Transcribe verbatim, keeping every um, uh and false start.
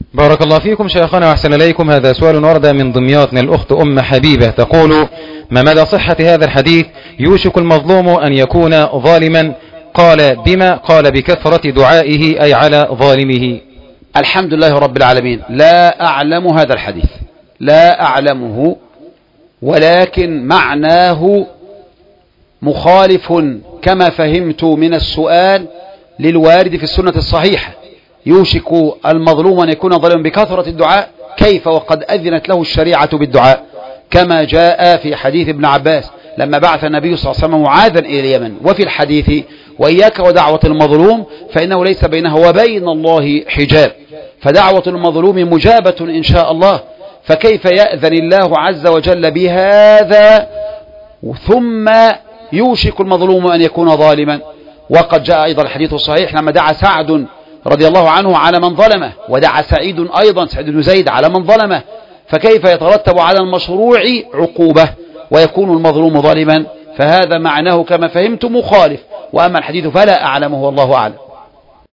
بارك الله فيكم شيخنا وأحسن إليكم. هذا سؤال ورد من دمياط من الأخت أم حبيبة تقول: ما مدى صحة هذا الحديث يوشك المظلوم أن يكون ظالما؟ قال بما؟ قال بكثرة دعائه أي على ظالمه. الحمد لله رب العالمين، لا أعلم هذا الحديث، لا أعلمه، ولكن معناه مخالف كما فهمت من السؤال للوارد في السنة الصحيحة. يوشك المظلوم أن يكون ظالما بكثرة الدعاء، كيف وقد أذنت له الشريعة بالدعاء، كما جاء في حديث ابن عباس لما بعث النبي صلى الله عليه وسلم معاذا إلى اليمن. وفي الحديث: وإياك ودعوة المظلوم فإنه ليس بينها وبين الله حجاب، فدعوة المظلوم مجابة إن شاء الله، فكيف يأذن الله عز وجل بهذا ثم يوشك المظلوم أن يكون ظالما؟ وقد جاء أيضا الحديث الصحيح لما دعا سعد رضي الله عنه على من ظلمه، ودعا سعيد أيضا سعيد بن زيد على من ظلمه، فكيف يترتب على المشروع عقوبة ويكون المظلوم ظالما؟ فهذا معناه كما فهمت مخالف، وأما الحديث فلا أعلمه والله أعلم.